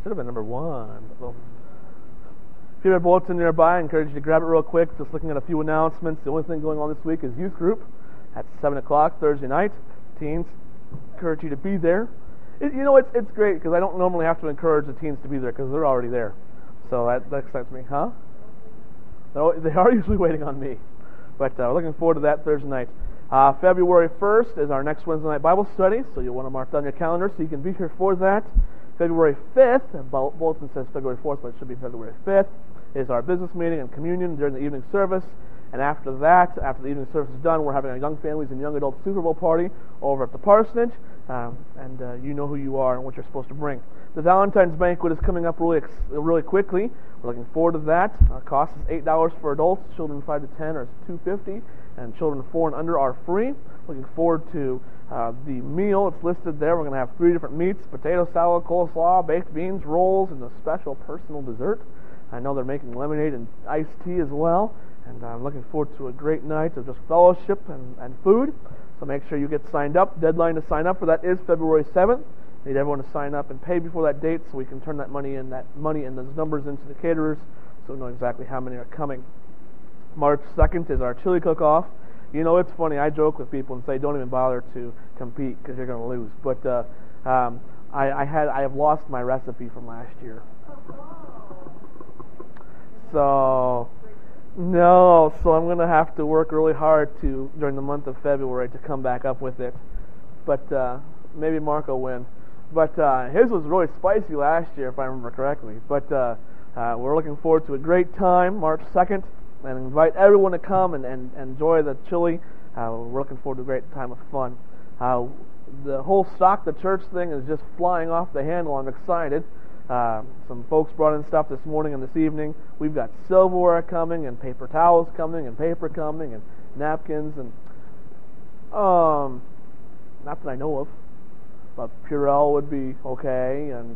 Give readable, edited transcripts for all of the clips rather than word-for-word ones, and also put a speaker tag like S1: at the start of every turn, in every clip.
S1: should have been number 1. So, if you have a bulletin nearby, I encourage you to grab it real quick. Just looking at a few announcements. The only thing going on this week is youth group at 7 o'clock Thursday night. Teens, encourage you to be there. It's great because I don't normally have to encourage the teens to be there because they're already there. So that excites me. Huh? They are usually waiting on me. But we're looking forward to that Thursday night. February 1st is our next Wednesday night Bible study, so you'll want to mark that on your calendar so you can be here for that. February 5th, and bulletin says February 4th, but it should be February 5th, is our business meeting and communion during the evening service. And after that, after the evening service is done, we're having a young families and young adults Super Bowl party over at the parsonage, and you know who you are and what you're supposed to bring. The Valentine's banquet is coming up really quickly. We're looking forward to that. Our cost is $8 for adults. Children 5 to 10 are $2.50, and children 4 and under are free. Looking forward to the meal. It's listed there. We're going to have 3 different meats: potato salad, coleslaw, baked beans, rolls, and a special personal dessert. I know they're making lemonade and iced tea as well. And I'm looking forward to a great night of just fellowship and food. So make sure you get signed up. Deadline to sign up for that is February 7th. Need everyone to sign up and pay before that date so we can turn that money and those numbers into the caterers so we know exactly how many are coming. March 2nd is our chili cook-off. It's funny. I joke with people and say, don't even bother to compete because you're going to lose. But I have lost my recipe from last year. So I'm going to have to work really hard during the month of February to come back up with it. But maybe Mark will win. But his was really spicy last year, if I remember correctly. But we're looking forward to a great time, March 2nd, and invite everyone to come and enjoy the chili. We're looking forward to a great time of fun. The whole Stock the Church thing is just flying off the handle. I'm excited. Some folks brought in stuff this morning and this evening. We've got silverware coming, and paper towels coming, and paper coming, and napkins, and not that I know of, but Purell would be okay, and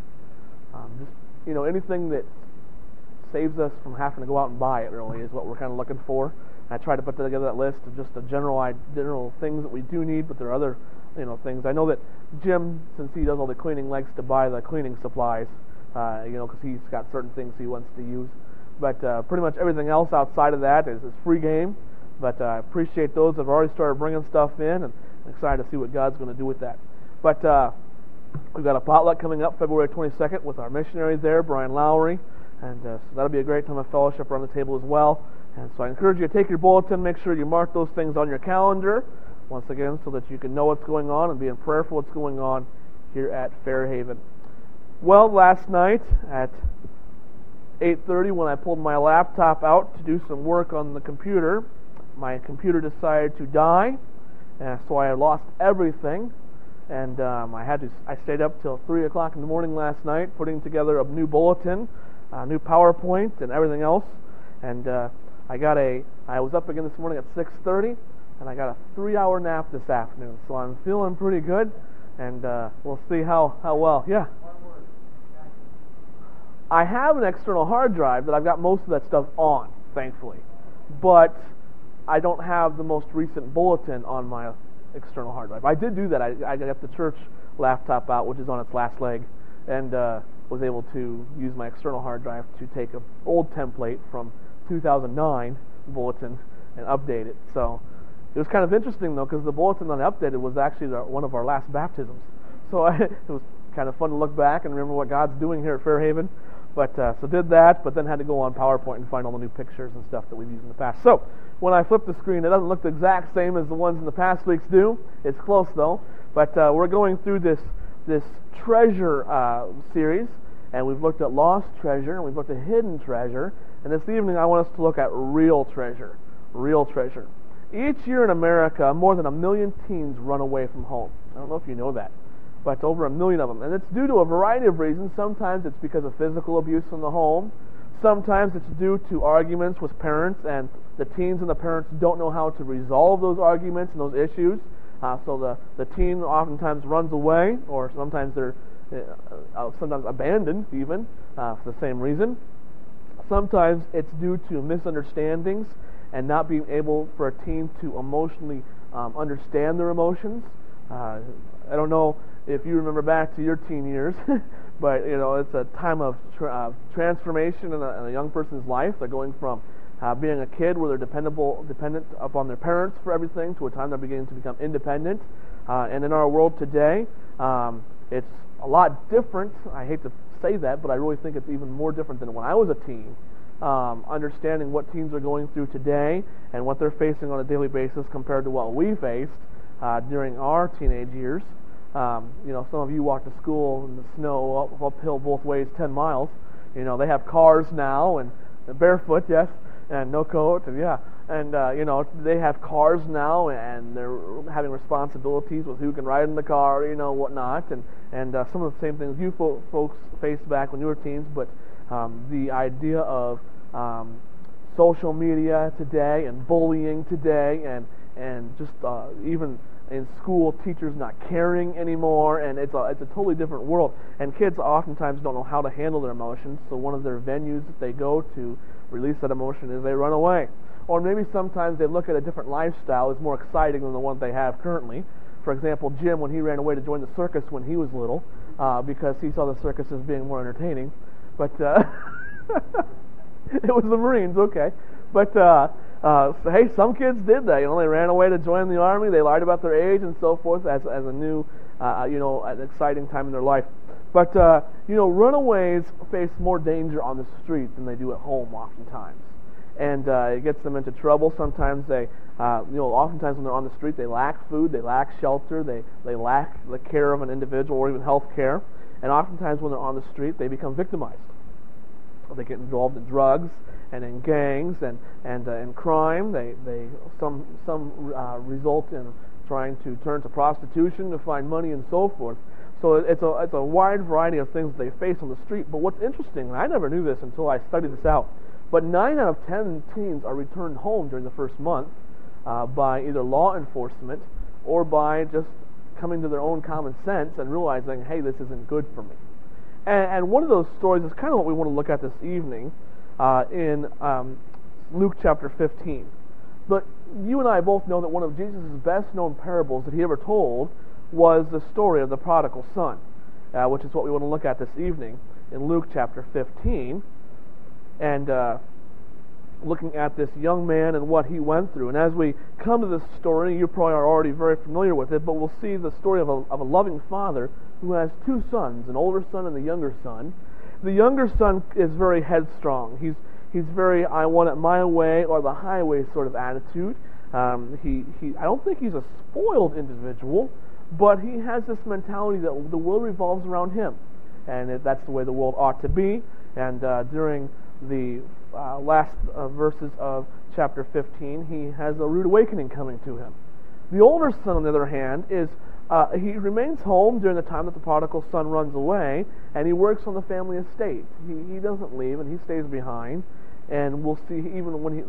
S1: just anything that saves us from having to go out and buy it really is what we're kind of looking for. I tried to put together that list of just the general things that we do need, but there are other things. I know that Jim, since he does all the cleaning, likes to buy the cleaning supplies, because he's got certain things he wants to use. But pretty much everything else outside of that is free game. But I appreciate those that have already started bringing stuff in, and I'm excited to see what God's going to do with that. But we've got a potluck coming up February 22nd with our missionary there, Brian Lowry, and so that'll be a great time of fellowship around the table as well. And so I encourage you to take your bulletin, make sure you mark those things on your calendar, once again, so that you can know what's going on and be in prayer for what's going on here at Fairhaven. Well, last night at 8:30, when I pulled my laptop out to do some work on the computer, my computer decided to die, and so I lost everything. And I stayed up till 3 o'clock in the morning last night putting together a new bulletin, a new PowerPoint, and everything else. And I was up again this morning at 6:30. And I got a 3-hour nap this afternoon, so I'm feeling pretty good, and we'll see how well. Yeah. I have an external hard drive that I've got most of that stuff on, thankfully, but I don't have the most recent bulletin on my external hard drive. I did do that. I got the church laptop out, which is on its last leg, and was able to use my external hard drive to take an old template from 2009 bulletin and update it. So it was kind of interesting, though, because the bulletin that I updated was actually one of our last baptisms. So it was kind of fun to look back and remember what God's doing here at Fairhaven. But so did that, but then had to go on PowerPoint and find all the new pictures and stuff that we've used in the past. So when I flip the screen, it doesn't look the exact same as the ones in the past weeks do. It's close, though. But we're going through this treasure series, and we've looked at lost treasure, and we've looked at hidden treasure. And this evening I want us to look at real treasure. Real treasure. Each year in America, more than 1 million teens run away from home. I don't know if you know that, but over 1 million of them. And it's due to a variety of reasons. Sometimes it's because of physical abuse in the home. Sometimes it's due to arguments with parents, and the teens and the parents don't know how to resolve those arguments and those issues. So the teen oftentimes runs away, or sometimes they're sometimes abandoned even for the same reason. Sometimes it's due to misunderstandings and not being able for a teen to emotionally understand their emotions. I don't know if you remember back to your teen years, but it's a time of transformation in a young person's life. They're going from being a kid where they're dependent upon their parents for everything to a time they're beginning to become independent. And in our world today, it's a lot different. I hate to say that, but I really think it's even more different than when I was a teen. Understanding what teens are going through today and what they're facing on a daily basis compared to what we faced during our teenage years. Some of you walk to school in the snow uphill both ways 10 miles. They have cars now and barefoot, yes, and no coat, and yeah. And, they have cars now and they're having responsibilities with who can ride in the car, whatnot. And some of the same things you folks faced back when you were teens, but the idea of social media today and bullying today and just even in school, teachers not caring anymore, and it's a totally different world. And kids oftentimes don't know how to handle their emotions, so one of their venues that they go to release that emotion is they run away. Or maybe sometimes they look at a different lifestyle as more exciting than the one they have currently. For example, Jim, when he ran away to join the circus when he was little, because he saw the circus as being more entertaining. But it was the Marines, okay. But hey, some kids did that. They ran away to join the Army. They lied about their age and so forth as a new, an exciting time in their life. But runaways face more danger on the street than they do at home, oftentimes, and it gets them into trouble. Sometimes they, oftentimes when they're on the street, they lack food, they lack shelter, they lack the care of an individual or even health care, and oftentimes when they're on the street, they become victimized. They get involved in drugs and in gangs and in crime. Some result in trying to turn to prostitution to find money and so forth. So it's a wide variety of things they face on the street. But what's interesting, and I never knew this until I studied this out, but 9 out of 10 teens are returned home during the first month by either law enforcement or by just coming to their own common sense and realizing, hey, this isn't good for me. And one of those stories is kind of what we want to look at this evening in Luke chapter 15. But you and I both know that one of Jesus' best-known parables that he ever told was the story of the prodigal son, which is what we want to look at this evening in Luke chapter 15, and looking at this young man and what he went through. And as we come to this story, you probably are already very familiar with it, but we'll see the story of a loving father who has 2 sons, an older son and a younger son. The younger son is very headstrong. He's very I want it my way or the highway sort of attitude. I don't think he's a spoiled individual, but he has this mentality that the world revolves around him, and that's the way the world ought to be. And during the last verses of chapter 15, he has a rude awakening coming to him. The older son, on the other hand, he remains home during the time that the prodigal son runs away, and he works on the family estate. He doesn't leave, and he stays behind. And we'll see, even when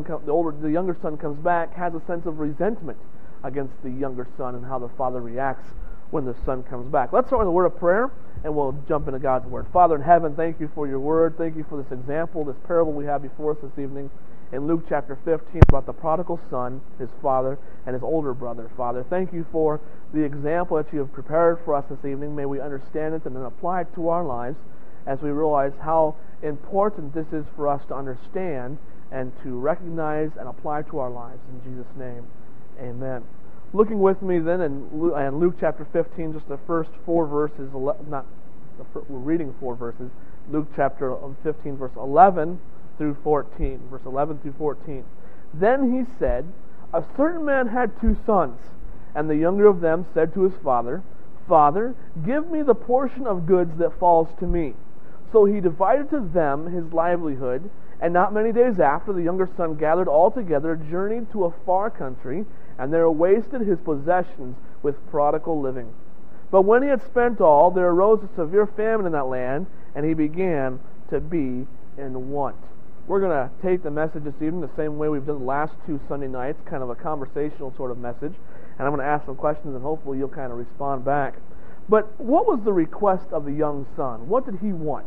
S1: the younger son comes back, has a sense of resentment against the younger son and how the father reacts when the son comes back. Let's start with a word of prayer, and we'll jump into God's word. Father in heaven, thank you for your word. Thank you for this example, this parable we have before us this evening in Luke chapter 15 about the prodigal son, his father, and his older brother. Father, thank you for the example that you have prepared for us this evening. May we understand it and then apply it to our lives as we realize how important this is for us to understand and to recognize and apply to our lives. In Jesus' name, amen. Looking with me then in Luke chapter 15, just the first 4 verses, we're reading 4 verses, Luke chapter 15, verse 11 through 14. Verse 11 through 14. Then he said, a certain man had 2 sons, and the younger of them said to his father, Father, give me the portion of goods that falls to me. So he divided to them his livelihood, and not many days after, the younger son gathered all together, journeyed to a far country, and there wasted his possessions with prodigal living. But when he had spent all, there arose a severe famine in that land, and he began to be in want. We're going to take the message this evening the same way we've done the last 2 Sunday nights, kind of a conversational sort of message, and I'm going to ask some questions, and hopefully you'll kind of respond back. But what was the request of the young son? What did he want?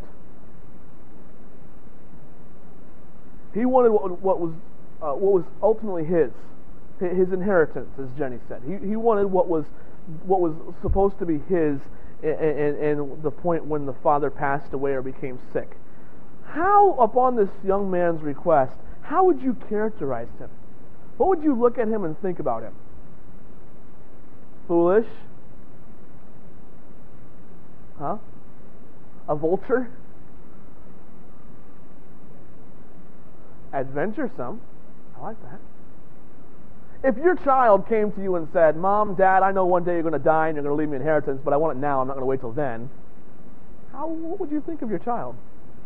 S1: He wanted what was ultimately his inheritance, as Jenny said. He wanted what was what was supposed to be his in the point when the father passed away or became sick. How, upon this young man's request, how would you characterize him? What would you look at him and think about him? Foolish? Huh? A vulture? Adventuresome? I like that. If your child came to you and said, Mom, Dad, I know one day you're going to die and you're going to leave me an inheritance, but I want it now, I'm not going to wait till then, what would you think of your child?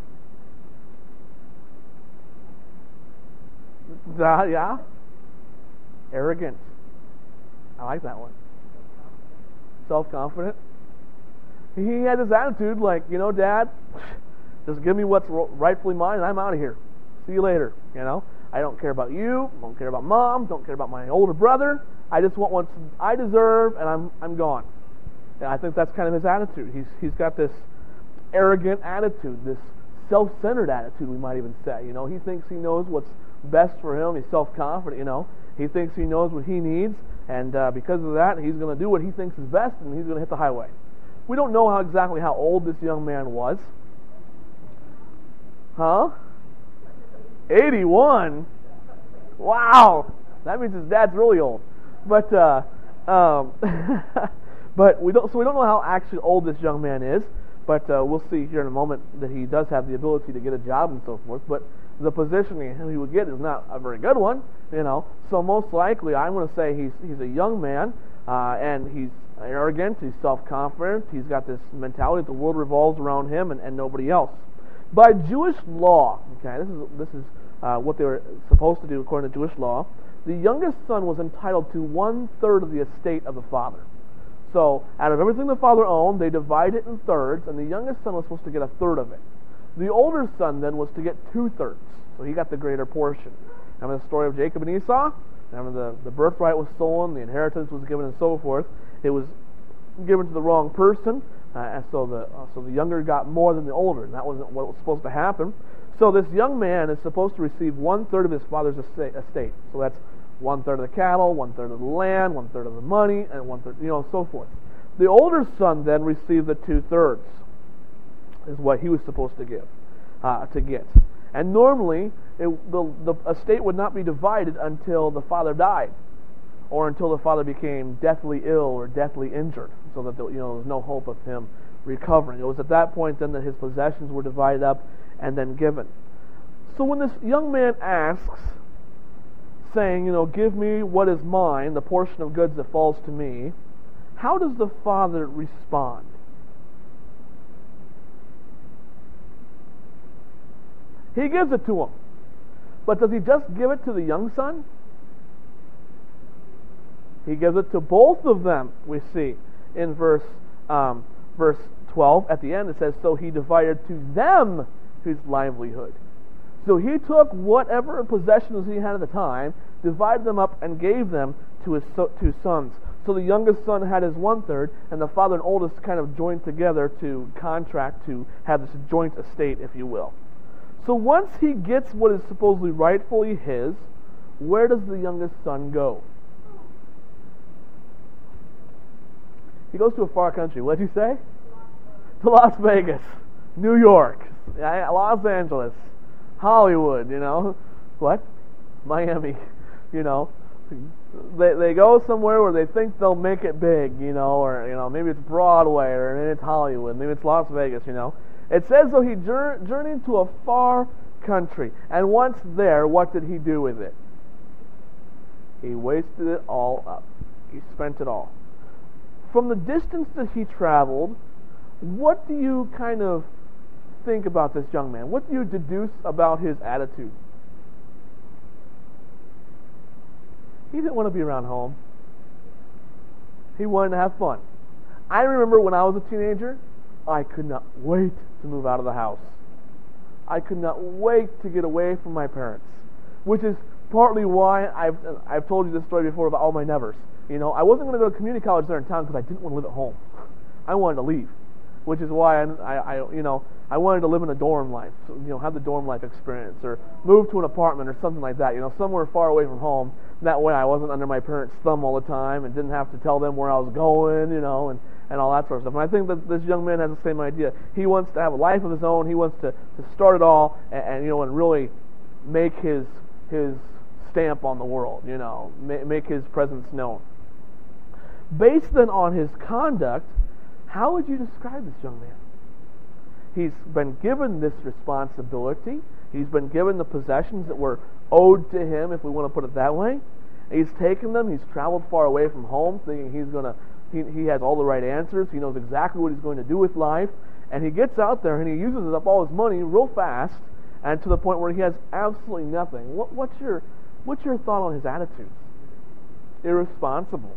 S1: Yeah? Arrogant. I like that one. Self-confident. He had this attitude like, Dad, just give me what's rightfully mine and I'm out of here. See you later, I don't care about you, don't care about Mom, don't care about my older brother. I just want what I deserve and I'm gone. And I think that's kind of his attitude. He's got this arrogant attitude, this self-centered attitude, we might even say. He thinks he knows what's best for him. He's self-confident, He thinks he knows what he needs, and because of that, he's going to do what he thinks is best, and he's going to hit the highway. We don't know exactly how old this young man was. Huh? 81? Wow! That means his dad's really old. But but we don't know how actually old this young man is. But we'll see here in a moment that he does have the ability to get a job and so forth. But the position he would get is not a very good one, So most likely, I'm going to say he's a young man, and he's arrogant, he's self-confident, he's got this mentality that the world revolves around him and nobody else. By Jewish law, okay, this is what they were supposed to do according to Jewish law. The youngest son was entitled to 1/3 of the estate of the father. So, out of everything the father owned, they divide it in thirds, and the youngest son was supposed to get 1/3 of it. The older son then was to get 2/3, so he got the greater portion. Remember the story of Jacob and Esau? Remember the birthright was stolen, the inheritance was given, and so forth. It was given to the wrong person, and so the younger got more than the older, and that wasn't what was supposed to happen. So this young man is supposed to receive 1/3 of his father's estate. So that's 1/3 of the cattle, 1/3 of the land, 1/3 of the money, and 1/3, so forth. The older son then received the 2/3, is what he was supposed to get. And normally, the estate would not be divided until the father died, or until the father became deathly ill or deathly injured, so that there was no hope of him recovering. It was at that point then that his possessions were divided up and then given. So when this young man asks, saying, give me what is mine, the portion of goods that falls to me, how does the father respond? He gives it to him. But does he just give it to the young son? He gives it to both of them, we see. In verse 12, at the end, it says, so he divided to them his livelihood. So he took whatever possessions he had at the time, divided them up, and gave them to his two sons. So the youngest son had his 1/3, and the father and oldest kind of joined together to contract to have this joint estate, if you will. So once he gets what is supposedly rightfully his, where does the youngest son go? He goes to a far country. What did you say? To Las Vegas, New York, Los Angeles, Hollywood, What? Miami, They go somewhere where they think they'll make it big, or, maybe it's Broadway, or maybe it's Hollywood, maybe it's Las Vegas, It says, so he journeyed to a far country. And once there, what did he do with it? He wasted it all up. He spent it all. From the distance that he traveled, what do you kind of think about this young man? What do you deduce about his attitude? He didn't want to be around home. He wanted to have fun. I remember when I was a teenager, I could not wait to move out of the house. I could not wait to get away from my parents, which is partly why I've told you this story before about all my nevers. I wasn't going to go to community college there in town because I didn't want to live at home. I wanted to leave. which is why I wanted to live in a dorm life, have the dorm life experience, or move to an apartment or something like that, somewhere far away from home. That way I wasn't under my parents' thumb all the time and didn't have to tell them where I was going, and all that sort of stuff. And I think that this young man has the same idea. He wants to have a life of his own. He wants to start it all and really make his stamp on the world, make his presence known. Based then on his conduct, how would you describe this young man? He's been given this responsibility. He's been given the possessions that were owed to him, if we want to put it that way. He's taken them. He's traveled far away from home, thinking he has all the right answers. He knows exactly what he's going to do with life. And he gets out there and he uses up all his money real fast, and to the point where he has absolutely nothing. What's your thought on his attitudes? Irresponsible.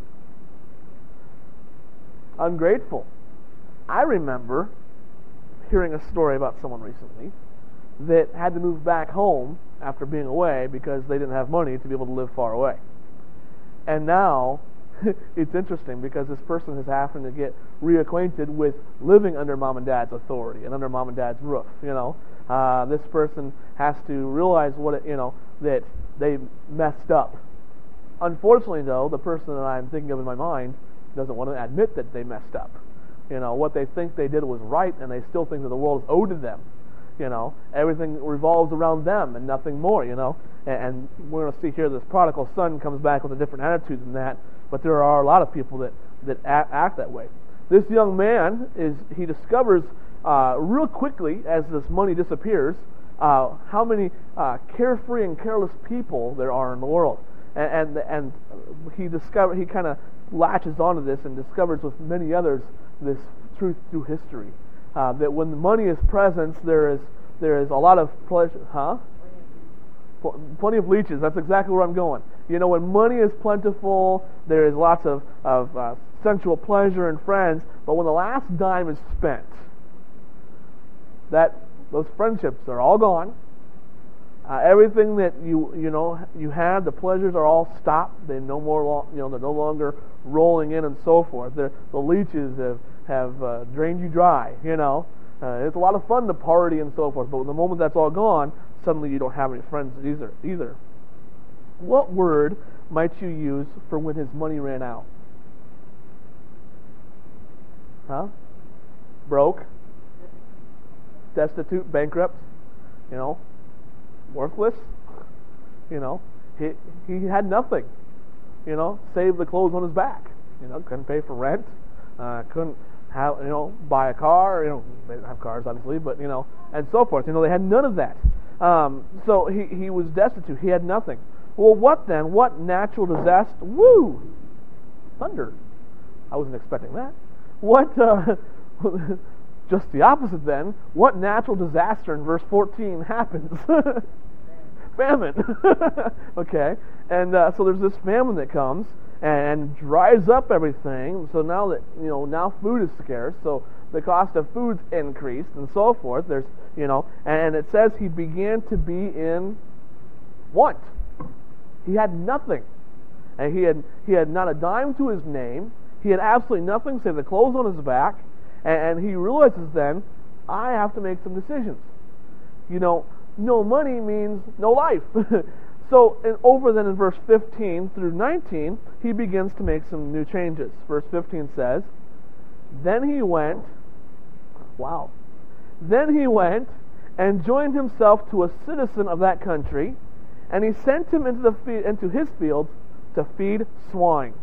S1: Ungrateful. I remember hearing a story about someone recently that had to move back home after being away because they didn't have money to be able to live far away. And now it's interesting because this person is having to get reacquainted with living under mom and dad's authority and under mom and dad's roof. This person has to realize that they messed up. Unfortunately, though, the person that I'm thinking of in my mind doesn't want to admit that they messed up. What they think they did was right, and they still think that the world is owed to them. Everything revolves around them and nothing more. And we're going to see here this prodigal son comes back with a different attitude than that. But there are a lot of people that act that way. This young man he discovers real quickly as this money disappears how many carefree and careless people there are in the world, and he kind of latches onto this and discovers with many others this truth through history, that when the money is present, there is a lot of pleasure. Plenty of leeches. That's exactly where I'm going. When money is plentiful, there is lots of sensual pleasure and friends. But when the last dime is spent, those friendships are all gone. Everything that you had, the pleasures are all stopped. They're no more. They're no longer rolling in and so forth. The leeches have drained you dry. It's a lot of fun to party and so forth. But the moment that's all gone, suddenly you don't have any friends either. What word might you use for when his money ran out? Broke, destitute, bankrupt, worthless. He had nothing. Save the clothes on his back. Couldn't pay for rent. Couldn't have buy a car. They didn't have cars obviously, but and so forth. They had none of that. So he was destitute. He had nothing. Well, what then? What natural disaster? Woo! Thunder. I wasn't expecting that. What? Just the opposite then. What natural disaster in verse 14 happens? Famine. Okay. And so there's this famine that comes and dries up everything. So now that now food is scarce, so the cost of food's increased and so forth. There's and it says he began to be in want. He had nothing, and he had not a dime to his name. He had absolutely nothing save the clothes on his back, and he realizes then, I have to make some decisions. No money means no life. So over then in verse 15 through 19, he begins to make some new changes. Verse 15 says, Then he went and joined himself to a citizen of that country, and he sent him into his fields to feed swine.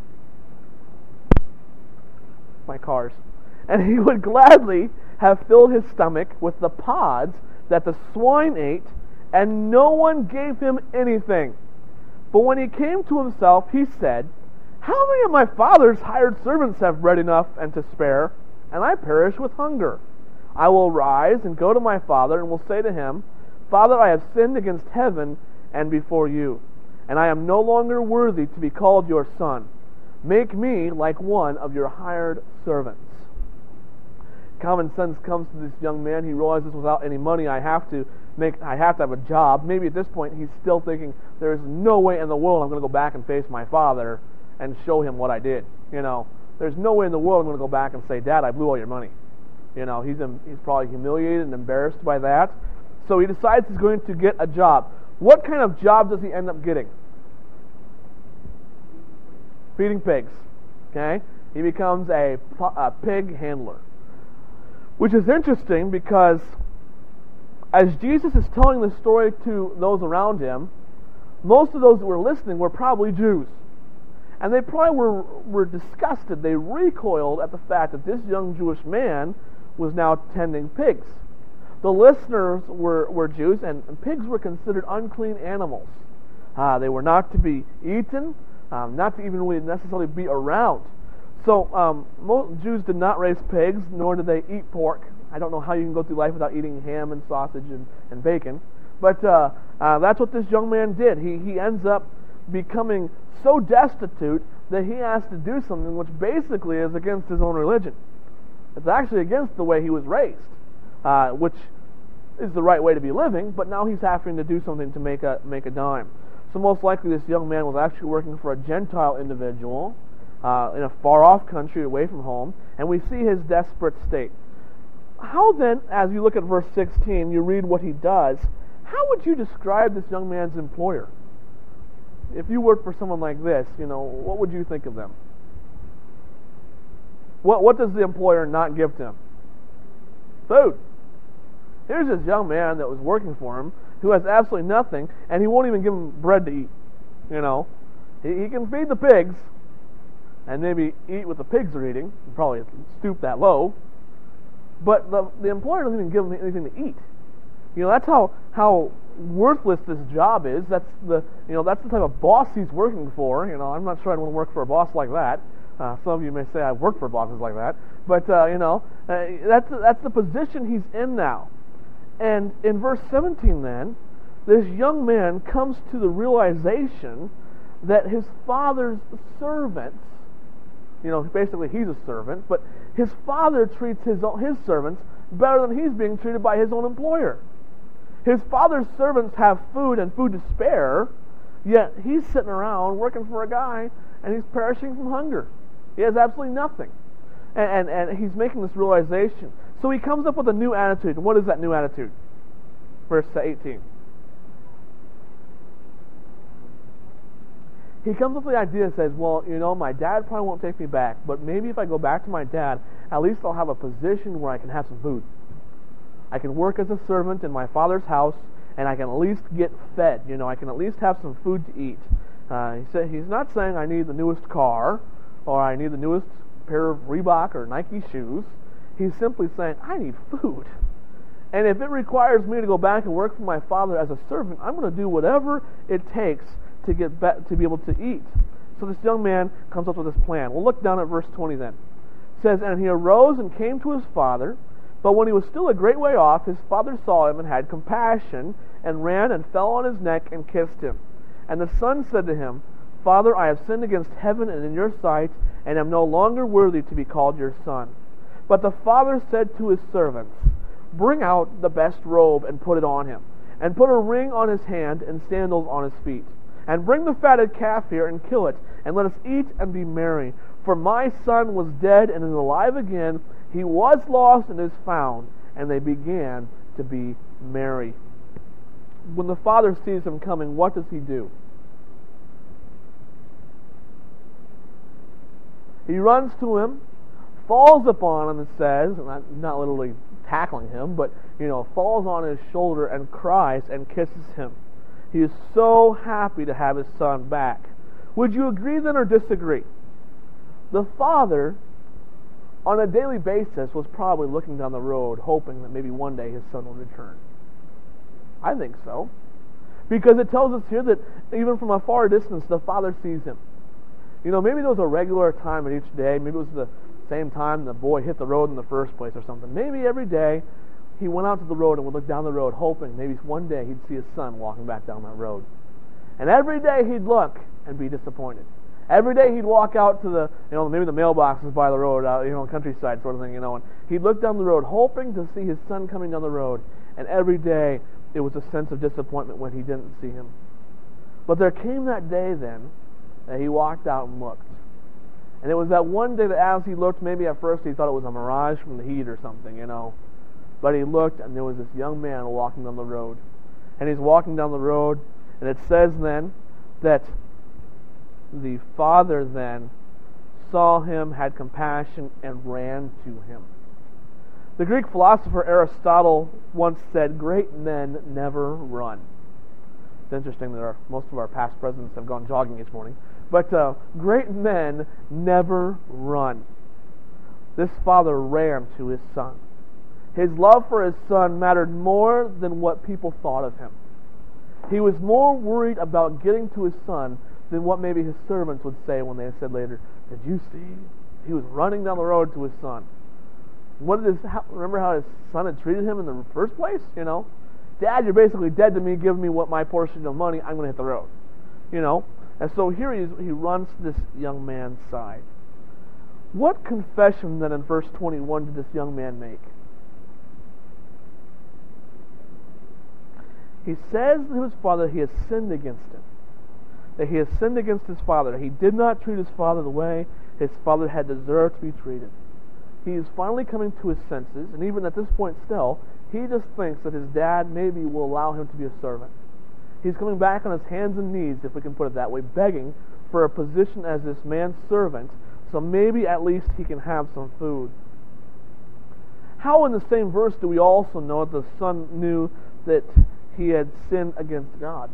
S1: My cars. And he would gladly have filled his stomach with the pods that the swine ate, and no one gave him anything. But when he came to himself, he said, How many of my father's hired servants have bread enough and to spare, and I perish with hunger? I will rise and go to my father, and will say to him, Father, I have sinned against heaven and before you, and I am no longer worthy to be called your son. Make me like one of your hired servants. Common sense comes to this young man. He realizes without any money, I have to have a job. Maybe at this point he's still thinking, there's no way in the world I'm going to go back and face my father and show him what I did. There's no way in the world I'm going to go back and say, Dad, I blew all your money. He's probably humiliated and embarrassed by that. So he decides he's going to get a job. What kind of job does he end up getting? Feeding pigs. Okay? He becomes a pig handler. Which is interesting because as Jesus is telling this story to those around him, most of those that were listening were probably Jews. And they probably were disgusted. They recoiled at the fact that this young Jewish man was now tending pigs. The listeners were Jews, and pigs were considered unclean animals. They were not to be eaten, not to even really necessarily be around. So most Jews did not raise pigs, nor did they eat pork. I don't know how you can go through life without eating ham and sausage and bacon. But that's what this young man did. He ends up becoming so destitute that he has to do something which basically is against his own religion. It's actually against the way he was raised, which is the right way to be living, but now he's having to do something to make a dime. So most likely this young man was actually working for a Gentile individual in a far-off country away from home, and we see his desperate state. How then, as you look at verse 16, you read what he does, how would you describe this young man's employer? If you worked for someone like this, what would you think of them? What does the employer not give to him? Food. Here's this young man that was working for him who has absolutely nothing, and he won't even give him bread to eat. He can feed the pigs and maybe eat what the pigs are eating, probably stoop that low, but the employer doesn't even give him anything to eat. That's how worthless this job is. That's the type of boss he's working for. I'm not sure I'd want to work for a boss like that. Some of you may say I've worked for bosses like that, but that's the position he's in now. And in verse 17, then, this young man comes to the realization that his father's servants, basically he's a servant, but his father treats his servants better than he's being treated by his own employer. His father's servants have food and food to spare, yet he's sitting around working for a guy and he's perishing from hunger. He has absolutely nothing. And he's making this realization. So he comes up with a new attitude. And what is that new attitude? Verse 18. He comes up with the idea and says, well, my dad probably won't take me back, but maybe if I go back to my dad, at least I'll have a position where I can have some food. I can work as a servant in my father's house, and I can at least get fed. I can at least have some food to eat. He's not saying I need the newest car, or I need the newest pair of Reebok or Nike shoes. He's simply saying, I need food. And if it requires me to go back and work for my father as a servant, I'm going to do whatever it takes to to be able to eat. So this young man comes up with this plan. We'll look down at verse 20 then. It says, and he arose and came to his father, but when he was still a great way off, his father saw him and had compassion, and ran and fell on his neck and kissed him. And the son said to him, Father, I have sinned against heaven and in your sight, and am no longer worthy to be called your son. But the father said to his servants, Bring out the best robe and put it on him, and put a ring on his hand and sandals on his feet. And bring the fatted calf here and kill it, and let us eat and be merry. For my son was dead and is alive again. He was lost and is found. And they began to be merry. When the father sees him coming, what does he do? He runs to him, falls upon him, it says, not literally tackling him, but falls on his shoulder and cries and kisses him. He is so happy to have his son back. Would you agree then or disagree? The father, on a daily basis, was probably looking down the road, hoping that maybe one day his son will return. I think so. Because it tells us here that even from a far distance, the father sees him. Maybe there was a regular time at each day. Maybe it was the same time the boy hit the road in the first place or something. Maybe every day he went out to the road and would look down the road, hoping maybe one day he'd see his son walking back down that road. And every day he'd look and be disappointed. Every day he'd walk out to the, maybe the mailbox is by the road, countryside sort of thing, and he'd look down the road hoping to see his son coming down the road. And every day it was a sense of disappointment when he didn't see him. But there came that day then that he walked out and looked. And it was that one day that as he looked, maybe at first he thought it was a mirage from the heat or something, But he looked, and there was this young man walking down the road. And he's walking down the road, and it says then that the father then saw him, had compassion, and ran to him. The Greek philosopher Aristotle once said, "Great men never run." It's interesting that most of our past presidents have gone jogging each morning. But great men never run. This father ran to his son. His love for his son mattered more than what people thought of him. He was more worried about getting to his son than what maybe his servants would say when they said later, "Did you see? He was running down the road to his son." Remember how his son had treated him in the first place? "Dad, you're basically dead to me. Give me what my portion of money. I'm going to hit the road." And so here he runs to this young man's side. What confession then in verse 21 did this young man make? He says to his father he has sinned against him. That he has sinned against his father. He did not treat his father the way his father had deserved to be treated. He is finally coming to his senses, and even at this point still, he just thinks that his dad maybe will allow him to be a servant. He's coming back on his hands and knees, if we can put it that way, begging for a position as this man's servant, so maybe at least he can have some food. How in the same verse do we also know that the son knew that he had sinned against God?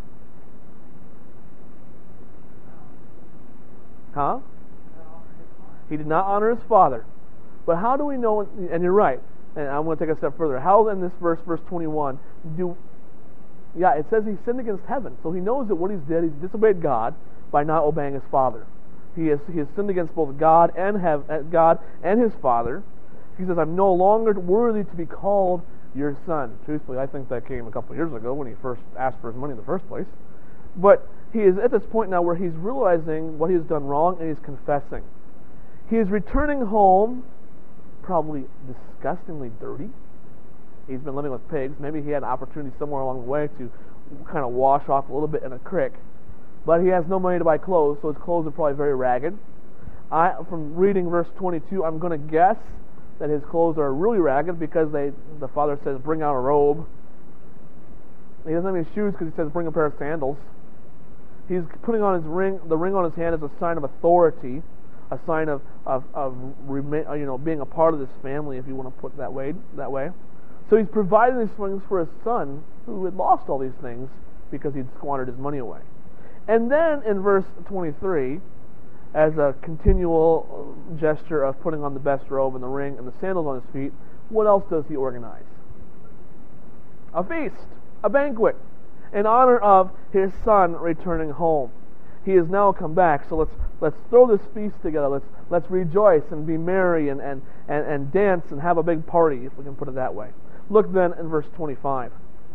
S1: He did not honor his father. But how do we know, and you're right, and I'm going to take a step further, how in this verse 21, it says he sinned against heaven. So he knows that what he's did, he's disobeyed God by not obeying his father. He has sinned against both God and his father. He says, "I'm no longer worthy to be called your son." Truthfully, I think that came a couple of years ago when he first asked for his money in the first place. But he is at this point now where he's realizing what he has done wrong and he's confessing. He is returning home, probably disgustingly dirty. He's been living with pigs. Maybe he had an opportunity somewhere along the way to kind of wash off a little bit in a creek. But he has no money to buy clothes, so his clothes are probably very ragged. From reading verse 22, I'm going to guess that his clothes are really ragged because the father says, "Bring out a robe." He doesn't have any shoes because he says, "Bring a pair of sandals." He's putting on his ring. The ring on his hand is a sign of authority, a sign of being a part of this family, if you want to put it that way. So he's providing these things for his son, who had lost all these things because he'd squandered his money away. And then in verse 23, as a continual gesture of putting on the best robe and the ring and the sandals on his feet, what else does he organize? A feast, a banquet, in honor of his son returning home. He has now come back, so let's throw this feast together. Let's rejoice and be merry and dance and have a big party, if we can put it that way. Look then in verse 25.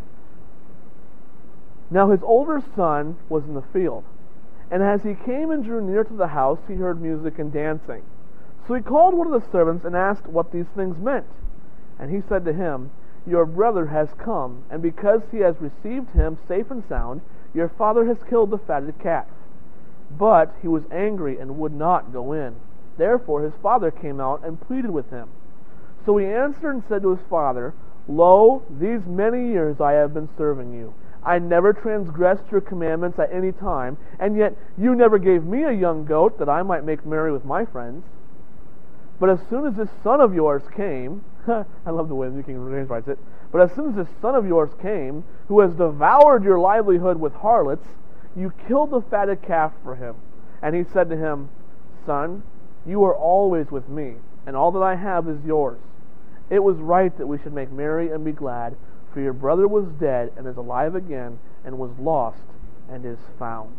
S1: Now his older son was in the field, and as he came and drew near to the house, he heard music and dancing. So he called one of the servants and asked what these things meant. And he said to him, "Your brother has come, and because he has received him safe and sound, your father has killed the fatted calf." But he was angry and would not go in. Therefore his father came out and pleaded with him. So he answered and said to his father, "Lo, these many years I have been serving you. I never transgressed your commandments at any time, and yet you never gave me a young goat that I might make merry with my friends. But as soon as this son of yours came," I love the way the King James writes it, "but as soon as this son of yours came, who has devoured your livelihood with harlots, you killed the fatted calf for him." And he said to him, "Son, you are always with me, and all that I have is yours. It was right that we should make merry and be glad, for your brother was dead and is alive again, and was lost and is found."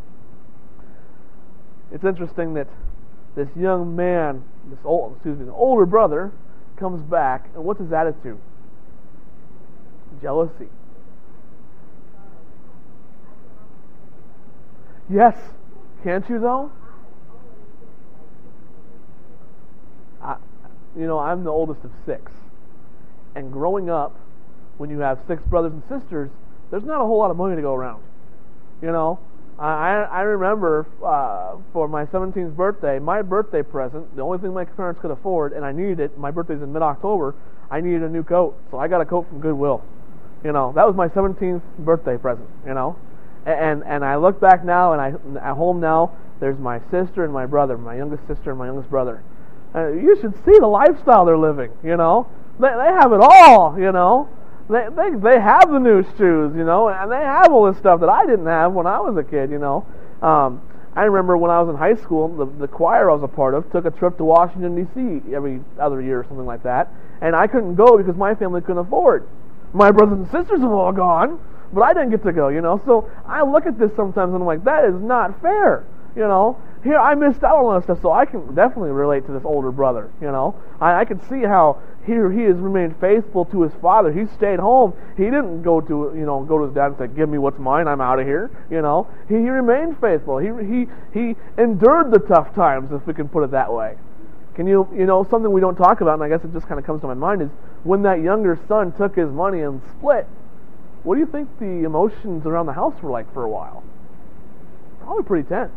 S1: It's interesting that this young man, the older brother, comes back, and what's his attitude? Jealousy. Yes, can't you though? I'm the oldest of 6. And growing up, when you have 6 brothers and sisters, there's not a whole lot of money to go around. I remember for my 17th birthday, my birthday present, the only thing my parents could afford, and I needed it. My birthday's in mid-October. I needed a new coat, so I got a coat from Goodwill. That was my 17th birthday present. And I look back now, and at home now, there's my sister and my brother, my youngest sister and my youngest brother. You should see the lifestyle they're living. They have it all. They have the new shoes, and they have all this stuff that I didn't have when I was a kid. I remember when I was in high school, the choir I was a part of took a trip to Washington D.C. every other year or something like that, and I couldn't go because my family couldn't afford. My brothers and sisters have all gone, but I didn't get to go. So I look at this sometimes and I'm like, that is not fair. Here I missed out on a lot of stuff, so I can definitely relate to this older brother. I can see how here he has remained faithful to his father. He stayed home. He didn't go to his dad and say, "Give me what's mine. I'm out of here." He remained faithful. He endured the tough times, if we can put it that way. Something we don't talk about, and I guess it just kind of comes to my mind, is when that younger son took his money and split. What do you think the emotions around the house were like for a while? Probably pretty tense.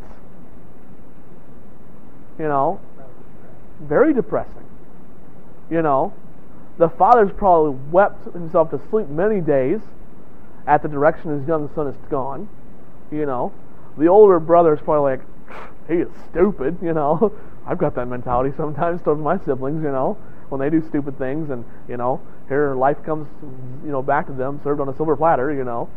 S1: Very depressing. The father's probably wept himself to sleep many days at the direction his young son is gone. The older brother's probably like, he is stupid. I've got that mentality sometimes towards my siblings. When they do stupid things, and here life comes back to them served on a silver platter.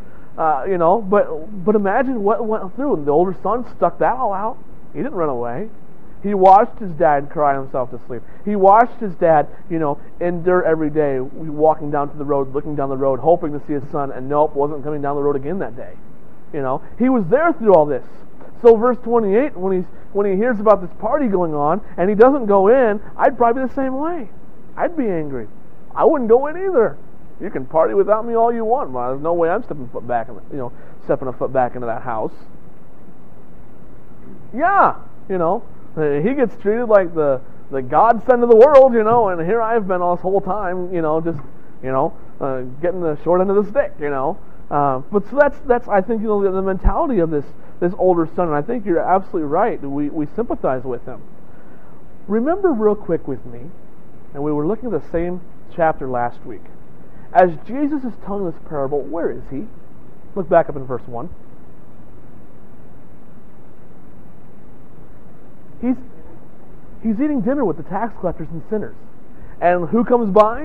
S1: But imagine what went through. And the older son stuck that all out. He didn't run away. He watched his dad cry himself to sleep. He watched his dad, endure every day, walking down to the road, looking down the road, hoping to see his son, and nope, wasn't coming down the road again that day. He was there through all this. So verse 28, when he hears about this party going on, and he doesn't go in, I'd probably be the same way. I'd be angry. I wouldn't go in either. You can party without me all you want. Well, there's no way I'm stepping a foot back into that house. Yeah, he gets treated like the godsend of the world, and here I've been all this whole time, getting the short end of the stick, But so that's I think the mentality of this older son, and I think you're absolutely right. We sympathize with him. Remember real quick with me, and we were looking at the same chapter last week. As Jesus is telling this parable, where is he? Look back up in verse 1. He's eating dinner with the tax collectors and sinners. And who comes by?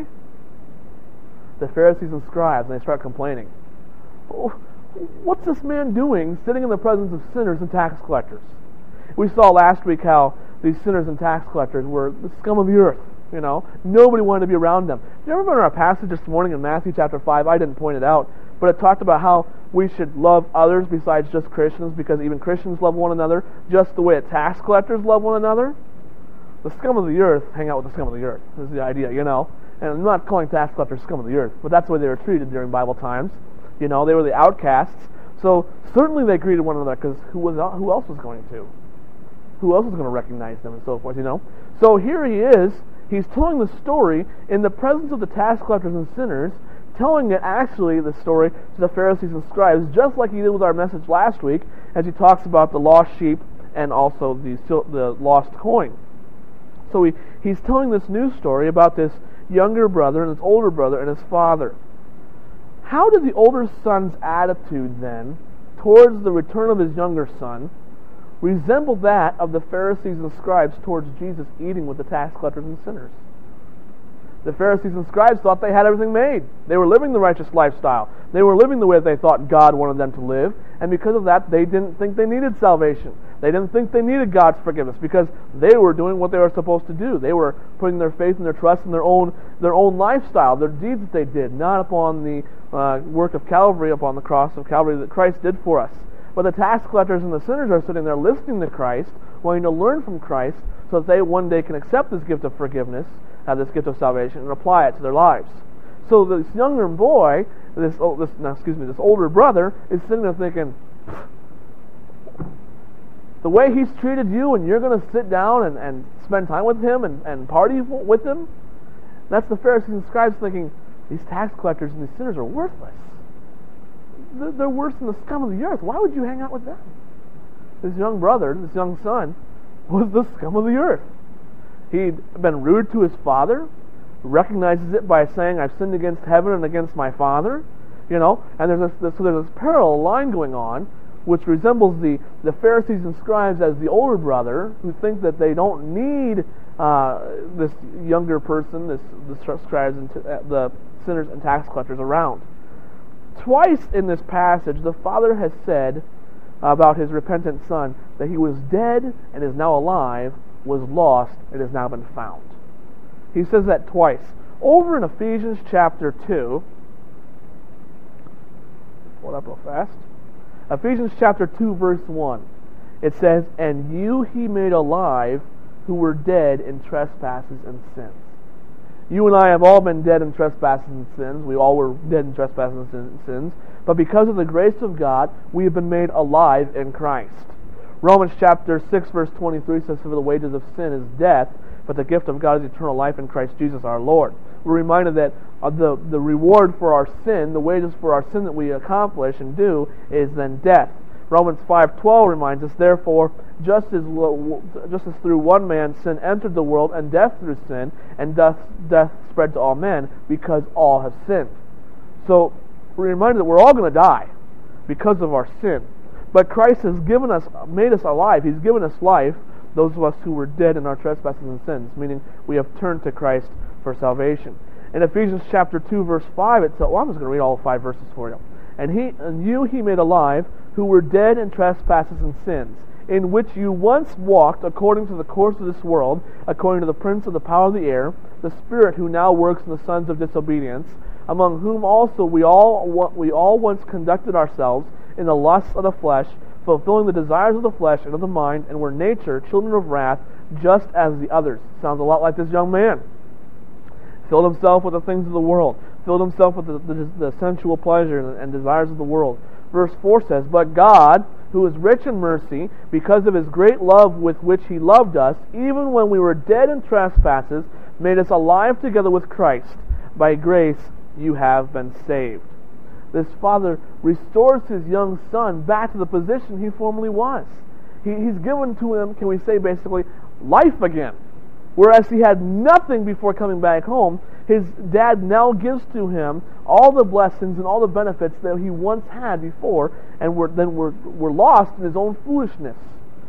S1: The Pharisees and scribes, and they start complaining. Oh, what's this man doing sitting in the presence of sinners and tax collectors? We saw last week how these sinners and tax collectors were the scum of the earth. Nobody wanted to be around them. Do you remember our passage this morning in Matthew chapter 5? I didn't point it out, but it talked about how we should love others besides just Christians, because even Christians love one another just the way tax collectors love one another. The scum of the earth hang out with the scum of the earth, is the idea, And I'm not calling tax collectors scum of the earth, but that's the way they were treated during Bible times. They were the outcasts. So certainly they greeted one another, because who else was going to? Who else was going to recognize them and so forth, So here he is. He's telling the story in the presence of the tax collectors and sinners, telling it actually, the story, to the Pharisees and scribes, just like he did with our message last week, as he talks about the lost sheep and also the lost coin. So he's telling this new story about this younger brother and this older brother and his father. How did the older son's attitude then towards the return of his younger son resemble that of the Pharisees and scribes towards Jesus eating with the tax collectors and sinners? The Pharisees and scribes thought they had everything made. They were living the righteous lifestyle. They were living the way that they thought God wanted them to live, and because of that, they didn't think they needed salvation. They didn't think they needed God's forgiveness because they were doing what they were supposed to do. They were putting their faith and their trust in their own lifestyle, their deeds that they did, not upon the work of Calvary, upon the cross of Calvary that Christ did for us. But the tax collectors and the sinners are sitting there listening to Christ, wanting to learn from Christ, so that they one day can accept this gift of forgiveness, this gift of salvation, and apply it to their lives. So this younger boy, this older brother, is sitting there thinking, the way he's treated you, and you're going to sit down and spend time with him and party with him? That's the Pharisees and scribes thinking, these tax collectors and these sinners are worthless. They're worse than the scum of the earth. Why would you hang out with them? This young brother, this young son, was the scum of the earth. He'd been rude to his father, recognizes it by saying, I've sinned against heaven and against my father. And there's this parallel line going on, which resembles the Pharisees and scribes as the older brother, who think that they don't need this younger person, the scribes and the sinners and tax collectors around. Twice in this passage, the father has said about his repentant son that he was dead and is now alive, was lost and has now been found. He says that twice. Over in Ephesians chapter 2, pull it up real fast. Ephesians chapter 2, verse 1. It says, And you he made alive who were dead in trespasses and sins. You and I have all been dead in trespasses and sins. We all were dead in trespasses and sins. But because of the grace of God, we have been made alive in Christ. Romans chapter 6, verse 23 says, For the wages of sin is death, but the gift of God is eternal life in Christ Jesus our Lord. We're reminded that the reward for our sin, the wages for our sin that we accomplish and do, is then death. Romans 5:12 reminds us, Therefore, just as through one man sin entered the world, and death through sin, and death spread to all men, because all have sinned. So, we're reminded that we're all going to die because of our sin. But Christ has made us alive. He's given us life, those of us who were dead in our trespasses and sins, meaning we have turned to Christ for salvation. In Ephesians chapter 2, verse 5, it says, I'm just going to read all 5 verses for you. And you he made alive, who were dead in trespasses and sins, in which you once walked according to the course of this world, according to the prince of the power of the air, the spirit who now works in the sons of disobedience, among whom also we all once conducted ourselves in the lusts of the flesh, fulfilling the desires of the flesh and of the mind, and were nature children of wrath, just as the others. Sounds a lot like this young man. Filled himself with the things of the world, filled himself with the sensual pleasure and desires of the world. Verse 4 says, But God, who is rich in mercy, because of His great love with which He loved us, even when we were dead in trespasses, made us alive together with Christ. By grace you have been saved. This father restores his young son back to the position he formerly was. He's given to him, can we say basically, life again. Whereas he had nothing before coming back home, his dad now gives to him all the blessings and all the benefits that he once had before, and were lost in his own foolishness.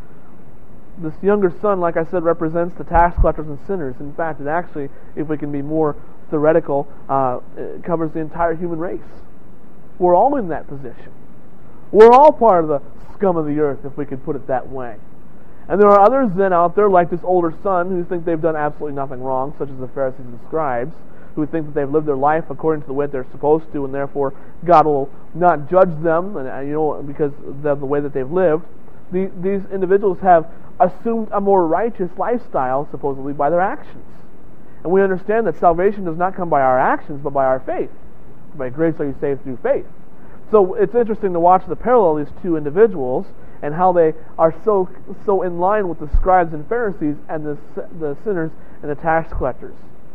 S1: This younger son, like I said, represents the tax collectors and sinners. In fact, it actually, if we can be more theoretical, it covers the entire human race. We're all in that position. We're all part of the scum of the earth, if we could put it that way. And there are others then out there, like this older son, who think they've done absolutely nothing wrong, such as the Pharisees and scribes, who think that they've lived their life according to the way that they're supposed to, and therefore God will not judge them, because of the way that they've lived. These individuals have assumed a more righteous lifestyle, supposedly, by their actions. And we understand that salvation does not come by our actions, but by our faith. By grace are you saved through faith. So it's interesting to watch the parallel of these two individuals and how they are so in line with the scribes and Pharisees and the sinners and the tax collectors.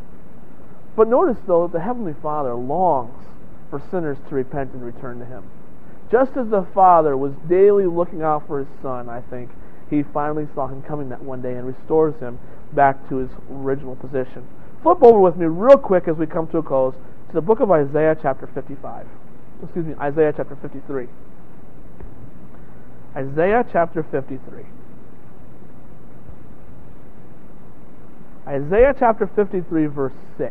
S1: But notice, though, that the Heavenly Father longs for sinners to repent and return to Him. Just as the Father was daily looking out for His Son, I think, He finally saw Him coming that one day and restores him back to his original position. Flip over with me real quick as we come to a close to the book of Isaiah chapter 55. Isaiah chapter 53. Isaiah chapter 53. Isaiah chapter 53, verse 6.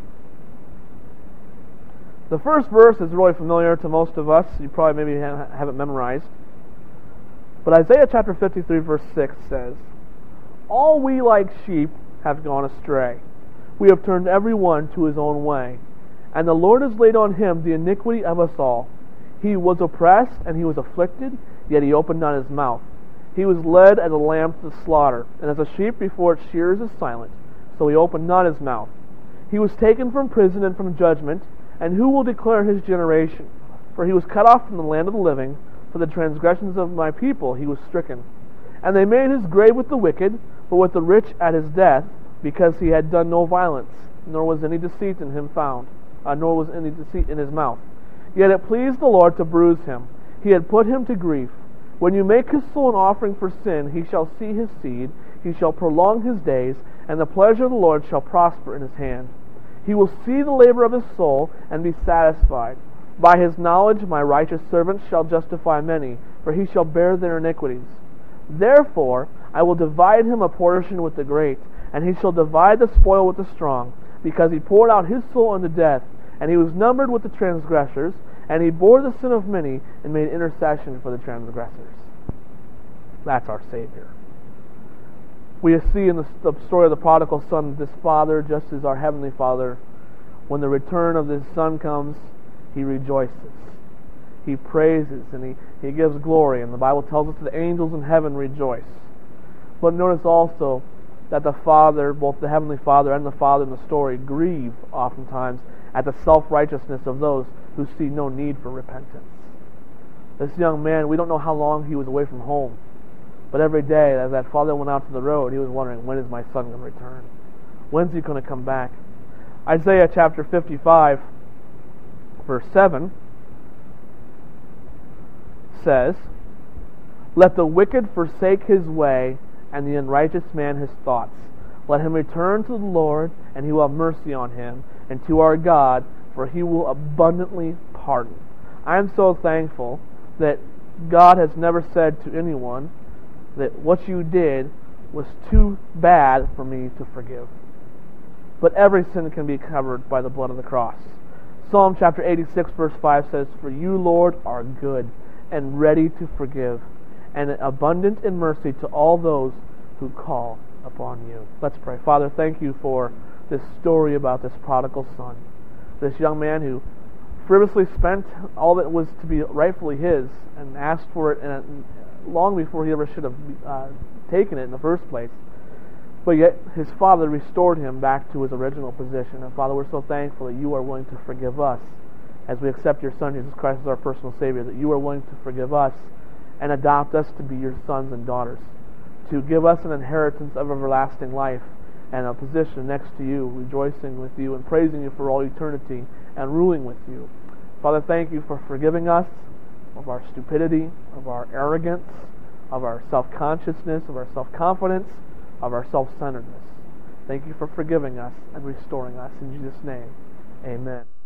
S1: The first verse is really familiar to most of us. You probably maybe have it memorized. But Isaiah chapter 53, verse 6 says, All we like sheep have gone astray. We have turned every one to his own way. And the Lord has laid on him the iniquity of us all. He was oppressed and he was afflicted, yet he opened not his mouth. He was led as a lamb to the slaughter, and as a sheep before its shearers is silent, so he opened not his mouth. He was taken from prison and from judgment, and who will declare his generation? For he was cut off from the land of the living, for the transgressions of my people he was stricken. And they made his grave with the wicked, but with the rich at his death, because he had done no violence, nor was any deceit in him found, nor was any deceit in his mouth. Yet it pleased the Lord to bruise him. He had put him to grief. When you make his soul an offering for sin, he shall see his seed, he shall prolong his days, and the pleasure of the Lord shall prosper in his hand. He will see the labor of his soul and be satisfied. By his knowledge my righteous servant shall justify many, for he shall bear their iniquities. Therefore I will divide him a portion with the great, and he shall divide the spoil with the strong, because he poured out his soul unto death, and he was numbered with the transgressors, and he bore the sin of many, and made intercession for the transgressors. That's our Savior. We see in the story of the prodigal son, this father, just as our Heavenly Father, when the return of this son comes, he rejoices. He praises and he gives glory. And the Bible tells us that the angels in heaven rejoice. But notice also that the Father, both the Heavenly Father and the Father in the story, grieve oftentimes at the self-righteousness of those who see no need for repentance. This young man, we don't know how long he was away from home. But every day, as that father went out to the road, he was wondering, when is my son going to return? When's he going to come back? Isaiah chapter 55, verse 7 says, "Let the wicked forsake his way, and the unrighteous man his thoughts. Let him return to the Lord, and he will have mercy on him, and to our God, for he will abundantly pardon." I am so thankful that God has never said to anyone that what you did was too bad for me to forgive. But every sin can be covered by the blood of the cross. Psalm chapter 86 verse 5 says, "For you, Lord, are good and ready to forgive, and abundant in mercy to all those who call upon you." Let's pray. Father, thank you for this story about this prodigal son, this young man who frivolously spent all that was to be rightfully his and asked for it long before he ever should have taken it in the first place. But yet his father restored him back to his original position. And Father, we're so thankful that you are willing to forgive us as we accept your Son, Jesus Christ, as our personal Savior, that you are willing to forgive us and adopt us to be your sons and daughters, to give us an inheritance of everlasting life and a position next to you, rejoicing with you and praising you for all eternity and ruling with you. Father, thank you for forgiving us of our stupidity, of our arrogance, of our self-consciousness, of our self-confidence, of our self-centeredness. Thank you for forgiving us and restoring us. In Jesus' name, amen.